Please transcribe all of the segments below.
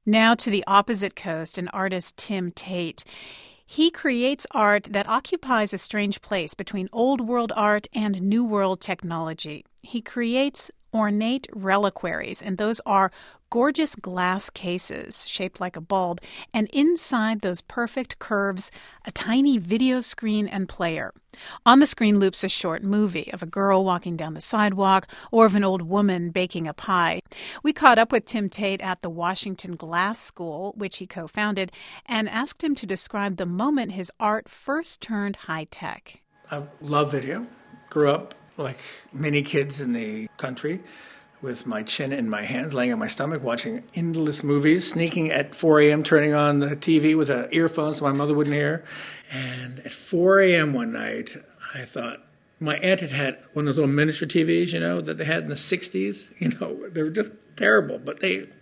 Now to the opposite coast, an artist, Tim Tate. He creates art that occupies a strange place between old world art and new world technology. He creates ornate reliquaries, and those are gorgeous glass cases shaped like a bulb, and inside those perfect curves, a tiny video screen and player. On the screen loops a short movie of a girl walking down the sidewalk or of an old woman baking a pie. We caught up with Tim Tate at the Washington Glass School, which he co-founded, and asked him to describe the moment his art first turned high-tech. I love video. Grew up like many kids in the country with my chin in my hands, laying on my stomach, watching endless movies, sneaking at 4 a.m., turning on the TV with an earphone so my mother wouldn't hear. And at 4 a.m. one night, I thought, my aunt had one of those little miniature TVs, that they had in the 60s. They were just terrible, but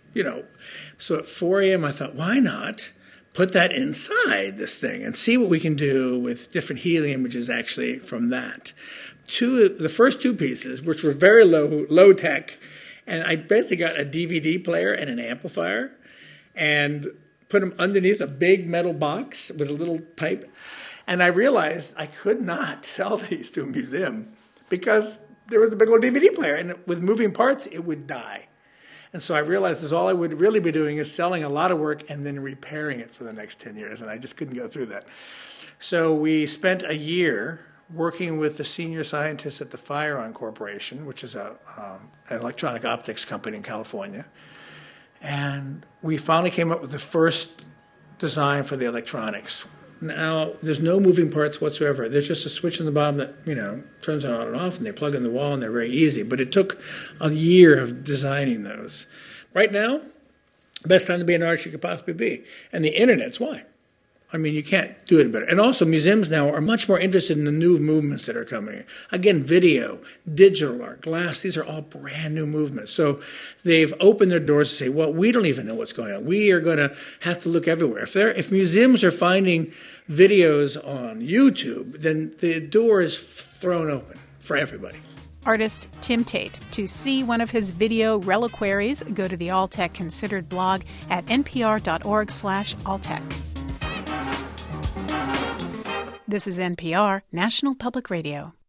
So at 4 a.m., I thought, why not put that inside this thing and see what we can do with different healing images actually from that. The first two pieces, which were very low tech, and I basically got a DVD player and an amplifier and put them underneath a big metal box with a little pipe. And I realized I could not sell these to a museum because there was a big old DVD player, and with moving parts, it would die. And so I realized all I would really be doing is selling a lot of work and then repairing it for the next 10 years, and I just couldn't go through that. So we spent a year working with the senior scientists at the FireOn Corporation, which is an electronic optics company in California. And we finally came up with the first design for the electronics. Now, there's no moving parts whatsoever. There's just a switch on the bottom that, turns on and off, and they plug in the wall, and they're very easy. But it took a year of designing those. Right now, best time to be an artist you could possibly be. And the Internet's why. You can't do it better. And also, museums now are much more interested in the new movements that are coming. Again, video, digital art, glass, these are all brand new movements. So they've opened their doors to say, well, we don't even know what's going on. We are going to have to look everywhere. If museums are finding videos on YouTube, then the door is thrown open for everybody. Artist Tim Tate. To see one of his video reliquaries, go to the Alltech Considered blog at npr.org/alltech. This is NPR, National Public Radio.